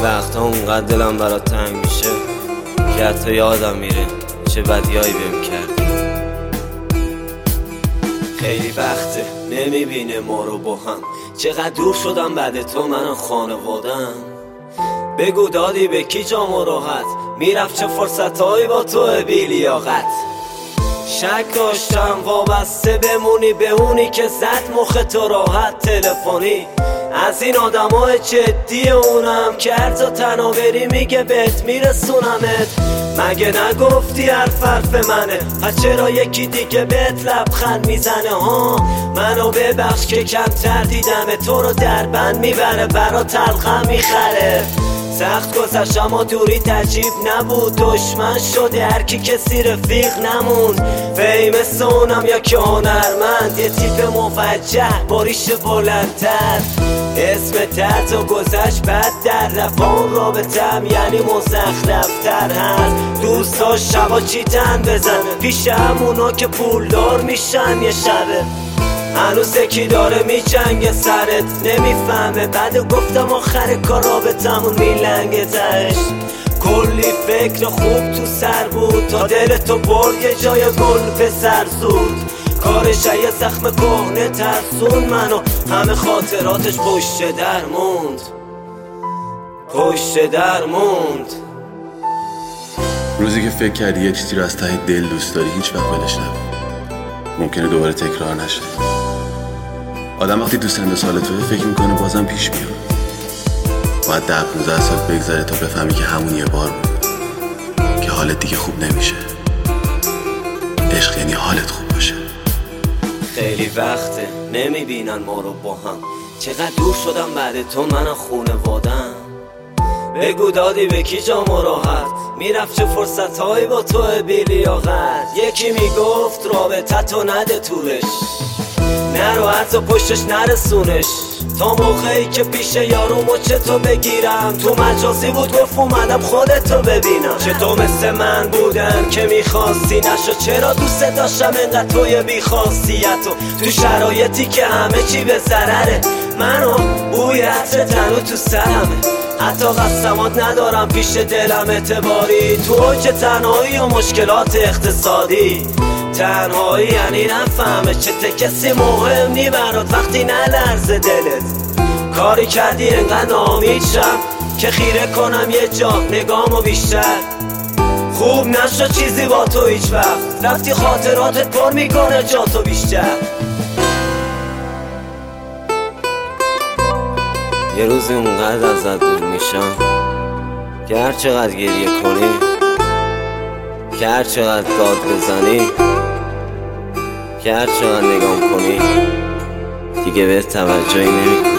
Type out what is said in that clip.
وقتا اونقدر دلم برات تنگ میشه که حتی یادم میره چه بدیایی بهم کردی. خیلی وقته نمیبینه ما رو با هم، چقدر دور شدم بعد تو من خانوادم. بگو دادی به کی جام و راحت، میرفت چه فرصتهایی با تو بی لیاقت. شک داشتم وابسته بمونی به اونی که زد مخ تو راحت تلفنی. از این آدمای جدی اونم که هر تا تنها بری میگه بهت میرسونمت. مگه نگفتی حرف منه، پس چرا یکی دیگه بهت لبخند میزنه ها؟ منو ببخش که کمتر دیدم، تو رو در بند میبره برا تلخم میخره. سخت گذشت اما دوری عجیب نبود، دشمن شده هرکی کسی رفیق نموند. فیم سونم یا که هنرمند، یه تیپ موجه باریش بلندتر. اسم درد و گذشت بد در رفان رابطم یعنی مزخرفتر هست. دوستا شبا چیتن بزن پیش همونا که پولدار میشن یه شبه. هنوز یکی داره میجنگه سرت نمیفهمه، بعد گفتم آخر کار رابطمون میلنگه تهش. کلی فکر خوب تو سر بود تا دل تو برد یه جای گل پسر زود. کارش یه زخم کهنه ترسون منو، همه خاطراتش پشت در موند، پشت در موند. روزی که فکر کردی یه چیزی رو از ته دل دوست داری هیچ وقت ولش نکن، ممکنه دوباره تکرار نشه. آدم وقتی تو سن سال توی فکر میکنه بازم پیش میاد، باید 10-15 سال بگذره تا بفهمی که همون یه بار بود که حالت دیگه خوب نمیشه. عشق یعنی حالت خوب باشه. خیلی وقته نمیبینن ما رو با هم، چقدر دور شدم بعد تو من خونوادم. بگو دادی به کی جام و راحت، میرفت چه فرصتهایی با تو بی لیاقت. یکی میگفت رابطتو نده طولش، نرو حتی پشتش نرسونش. تا موقعی که پیش یارو مچتو بگیرم، تو مجازی بود گفت اومدم خودتو ببینم. چطور مثل من بودن که میخواستی نشو، چرا دوست داشتم انقدر توی بیخاصیتو. تو شرایطی که همه چی به ضرره، منو بوی عطر تنو تو سرمه. حتی قسمات ندارم پیش دلم اعتباری، تو اوج تنهایی و مشکلات اقتصادی. تنهایی یعنی نفهمه چه کسی مهم نی برات وقتی نلرزه دلت. کاری کردی انقدر ناامید شم که خیره کنم یه جا نگامو بیشتر. خوب نشد چیزی با تو هیچ وقت، رفتی خاطراتت پر میکنه جا تو بیشتر. یه روزی اونقدر ازت دور میشم که هر چقدر گریه کنی، که هر چقدر داد بزنی، که هر چقدر نگام کنی دیگه به توجهی نمی کنی.